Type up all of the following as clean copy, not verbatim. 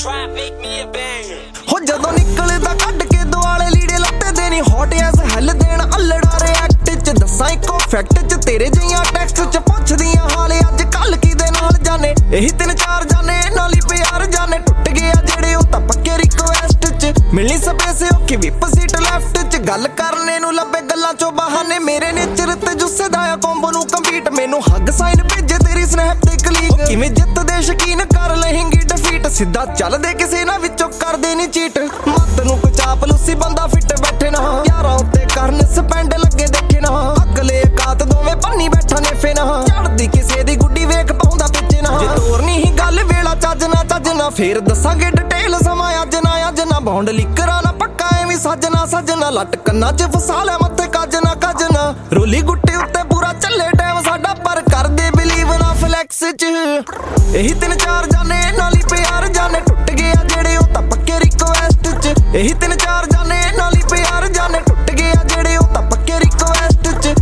ਹੋ ਜਦੋਂ ਨਿਕਲਦਾ ਕੱਢ ਕੇ ਦੁਆਲੇ ਲੀੜੇ ਲੱਤੇ ਦੇ ਨਹੀਂ ਹੌਟ ਐਸ ਹੈਲ ਦੇਣ ਅਲੜਾ ਰਿਐਕਟ ਚ ਦੱਸਾਂ ਇੱਕੋ ਫੈਕਟ ਚ ਤੇਰੇ ਜਿਹੀਆਂ ਟੈਕਸਟ ਚ ਪੁੱਛਦੀਆਂ ਹਾਲੇ ਅੱਜ ਕੱਲ ਕਿਦੇ ਨਾਲ ਜਾਣੇ ਇਹੀ 3-4 ਜਾਣੇ ਨਾਲ ਹੀ ਪਿਆਰ ਜਾਣੇ ਟੁੱਟ ਗਿਆ ਜਿਹੜੇ ਉਹ ਤਾਂ ਪੱਕੇ ਰਿਕੁਐਸਟ ਚ ਮਿਲਣੀ ਸਪੇਸ ਔਖੀ ਵਿਪ ਸੀਟ ਲੈਫਟ ਚ ਗੱਲ ਕਰਨੇ ਨੂੰ ਲੱਭੇ ਗੱਲਾਂ ਚੋਂ ਬਹਾਨੇ ਮੇਰੇ ਨੇਚਰ ਤੇ ਜੁੱਸੇ ਦਾ ਆ ਕੰਬੋ ਨੂੰ ਕੰਪੀਟ ਮੈਨੂੰ ਹੱਗ ਸਾਈਨ ਭੇਜੇ ਤੇਰੀ ਸਨੈਪ ਤੇ ਕਲੀਕ ਕਿਵੇਂ ਜਿੱਤਦੇ ਸ਼ਕੀਨ ਕਰ ਲਹਿੰਗੀ ਡਿਫੀਟ ਸਿੱਧਾ ਚੱਲਦੇ ਕਿਸੇ ਨਾ ਵਿੱਚੋਂ ਕਰਦੇ ਨਹੀਂ ਚੀਟ ਮੱਤ ਨੂੰ ਕੋਈ ਚਾਪਲੂਸੀ ਬੰਦਾ ਫਿੱਟ ਬੈਠੇ ਨਾ ਯਾਰਾਂ ਉੱਤੇ ਕਰਨ ਸਪੈਂਡ ਲੱਗੇ ਦੇਖੇ ਨਾ ਅਗਲੇ ਕਾਤ ਦੋਵੇਂ ਪੰਨੀ ਬੈਠਾ ਨੇਫੇ ਨਾ ਚੜਦੀ ਕਿਸੇ ਦੀ ਗੁੱਡੀ ਵੇਖ ਪਾਉਂਦਾ ਵਿੱਚ ਨਾ ਜੇ ਤੋਰਨੀ ਹੀ ਗੱਲ ਵੇਲਾ ਚੱਜ ਨਾ ਫੇਰ ਦੱਸਾਂਗੇ ਡਿਟੇਲ ਸਮਾਂ ਅੱਜ ਨਾ ਬੌਂਡ ਲਿਕਰਾਂ ਨਾ ਪੱਕਾ ਐਵੇਂ ਸੱਜਣਾ ਲੱਟ ਕੰਨਾਂ 'ਚ ਫਸਾ ਲੈ ਮੱਥੇ ਕੱਜ ਨਾ ਰੋਲੀ ਗੁੱਟੇ ਉੱਤੇ ਪੂਰਾ ਚੱਲੇ ਟਾਈਮ ਸਾਡਾ ਪਰ ਕਰਦੇ ਬਿਲੀਵ ਨਾ ਫਲੈਕਸ 'ਚ ਇਹੀ 3-4 ਜਾਣੇ ਨਾਲ ਹੀ ਪਿਆਰ ਜਾਣੇ ਟੁੱਟ ਗਿਆ ਜਿਹੜੇ ਉਹ ਤਾਂ ਪੱਕੇ ਰਿਕੁਐਸਟ 'ਚ ਇਹੀ 3-4 ਜਾਣੇ ਨਾਲ ਹੀ ਪਿਆਰ ਜਾਣੇ ਟੁੱਟ ਗਿਆ ਜਿਹੜੇ ਉਹ ਤਾਂ ਪੱਕੇ ਰਿਕੁਐਸਟ 'ਚ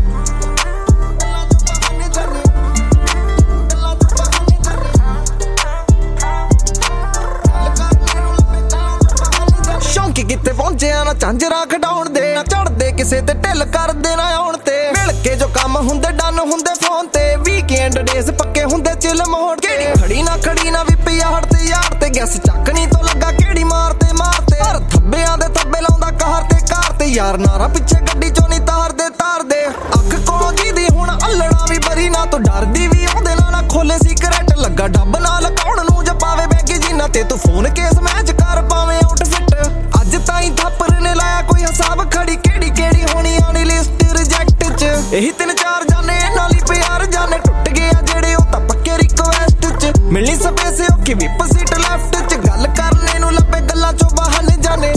ਸ਼ੌਂਕੀ ਕਿਤੇ ਪਹੁੰਚਿਆ ਨਾ ਝਾਂਜਰਾਂ ਖਡਾਉਣ ਦੇ ਨਾ ਚੜਦੇ ਕਿਸੇ ਤੇ ਢਿੱਲ ਕਰਦੇ ਨਾ ਆਉਣ ਤੇ ਮਿਲ ਕੇ ਜੋ ਕੰਮ ਹੁੰਦੇ ਡਨ ਹੁੰਦੇ ਫੋਨ ਤੇ ਵੀਕਐਂਡ ਡੇਜ਼ ਪੱਕੇ ਹੁੰਦੇ ਚਿਲ ਮੋੜ ਕਿਹੜੀ ਖੜੀ ਨਾ ਵੀ ਪਿਆਰ ਤੇ ਯਾਰ ਤੇ ਗੈਸ ਚੱਕਣੀ ਤੋਂ ਲੱਗਾ ਕਿਹੜੀ ਮਾਰ ਤੇ ਪਰ ਥੱਬਿਆਂ ਦੇ ਥੱਬੇ ਲਾਉਂਦਾ ਕਾਰ ਤੇ ਯਾਰ ਨਾਰਾ ਪਿੱਛੇ ਗੱਡੀ ਚੋਂ ਨਹੀਂ ਤਾਰ ਦੇ ਅੱਖ ਕੋਲੋਂ ਜਿਹਦੀ ਹੁਣ ਅਲੜਾ ਵੀ ਬਰੀ ਨਾ ਤੂੰ ਡਰਦੀ ਵੀ ਉਹਦੇ ਨਾਲ ਖੋਲੇ ਸੀਕ੍ਰੇਟ ਲੱਗਾ ਡੱਬ ਨਾਲ ਕੌਣ ਨੂੰ ਜਪਾਵੇ ਬੈਗੀ ਜਿੰਨਾ ਤੇ ਤੂੰ ਫੋਨ ਕੇਸ ਮੈਚ ਕਰ ਪਾਵੇਂ ਆਊਟਫਿਟ ਅੱਜ ਤਾਈਂ ਥੱਪਰ ਨੇ ਲਾਇਆ ਕੋਈ ਹਿਸਾਬ ਖੜੀ ਕਿਹੜੀ ਹੋਣੀ ਆਣੀ ਲਿਸਟ ਰਿਜੈਕਟ 'ਚ ਇਹੀ 3-4 ਜਾਣੇ ਨਾਲ ਹੀ ਪਿਆਰ ਜਾਣੇ ਟੁੱਟ ਗਿਆ ਜਿਹੜੇ ਉਹ ਤਾਂ ਪੱਕੇ ਰਿਕੁਐਸਟ 'ਚ ਮਿਲਣੀ ਸਪੇਸ ਔਖੀ ਵਿਪ ਸੀਟ ਲੈਫਟ 'ਚ ਗੱਲ ਕਰਨੇ ਨੂੰ ਲੱਭੇ ਗੱਲਾਂ ਚੋਂ ਬਹਾਨੇ ਜਾਣੇ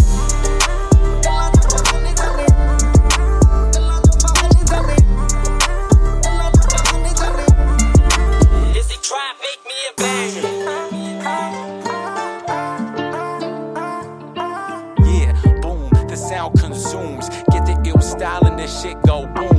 Sound consumes, get the ill style and this shit go boom.